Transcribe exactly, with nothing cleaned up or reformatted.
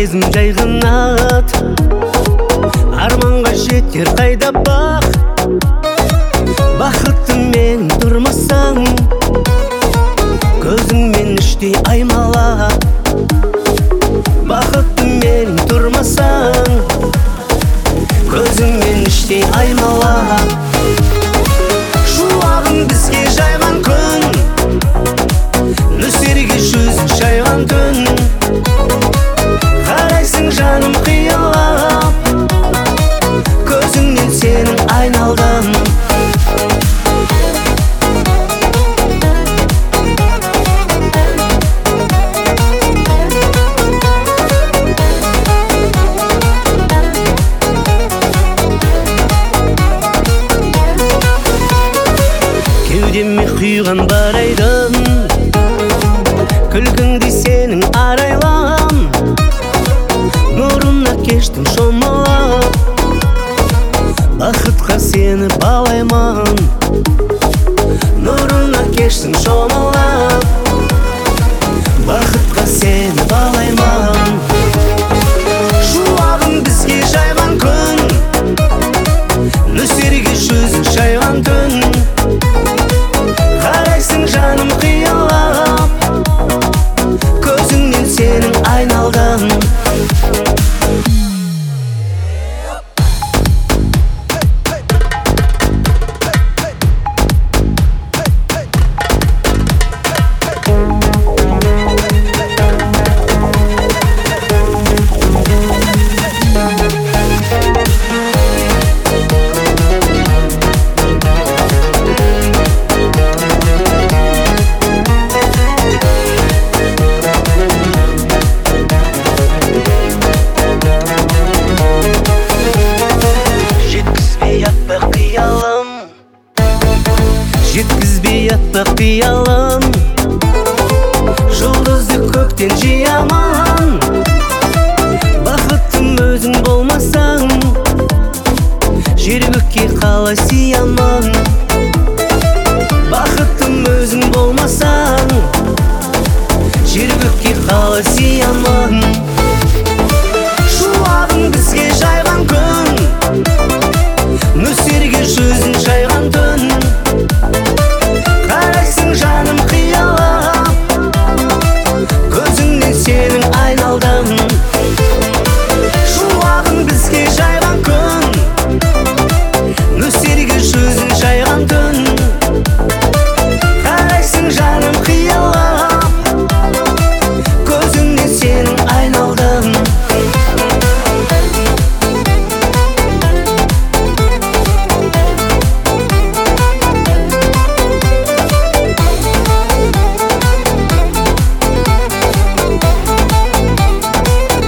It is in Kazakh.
сезім жайғынат, арманға жетер қайда бақ. Бақытыңмен тұрмасаң, көзіңмен іштей аймалап. Бақытыңмен тұрмасаң, көзіңмен іштей аймалап. Шуағын бізге жайған күн, нөсерге жүзін шайған түн. Қарайсың жаным қиялап, көзіңнен сенің айналдым. Кеудеме құйған бар айдын, күлкіңде сенің арайлам. Нұрына кештім шомылап, бақытқа сені балайман. Нұрына кештім шомылап, бақытқа сені балайман. Шуағын бізге жайған күн, нөсерге жүзін шайған түн. Қарайсың жаным қиялап, көзіңнен сенің айналдым. Жеткізбей аттақ қиялым, жұлдызды көктен жияман. Бақыттым өзің болмасаң, жер көкке қалай сияман. Бақыттым өзің болмасаң, жер көкке қалай сияман.